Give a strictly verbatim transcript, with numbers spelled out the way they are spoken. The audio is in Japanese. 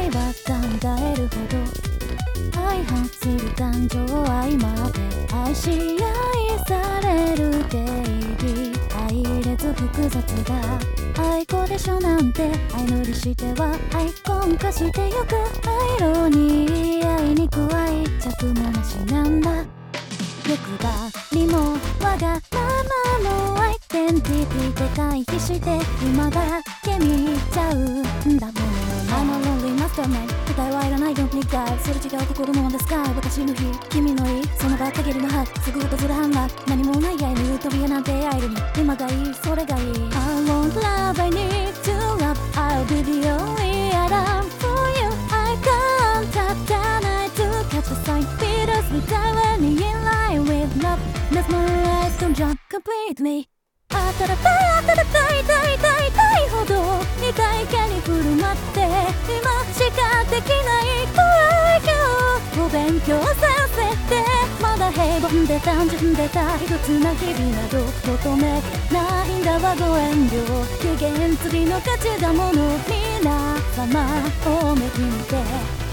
ば考えるほど相反する感情相まって愛し愛される定義配列複雑だ愛子でしょなんて相乗りしてはアイコン化してゆくアイロニー愛に加え着もなしなんだ欲張りもわがままもアイデンティティで回避して今だけ見ちゃうんだもの I'm a lonely mastermind 答えはいらない Don't need guide すれ違う心の on the sky 私の日君の意その場限りのハすぐ訪れ半額何もない愛にユートピアなんてアイロニー今がいいそれがいい I want love I need to love I'll be the only alarm for you I can't tap down I to catch the sign beat us without any in line with love mesmerize don't jump complete me 当たらたい当たらたいたいたいたいほど痛い毛に振る舞って今しかできない愛嬌を勉強させてまだ平凡で単純で退屈な日々など求めないんだわご遠慮期限付きの価値だもの皆様をめき見て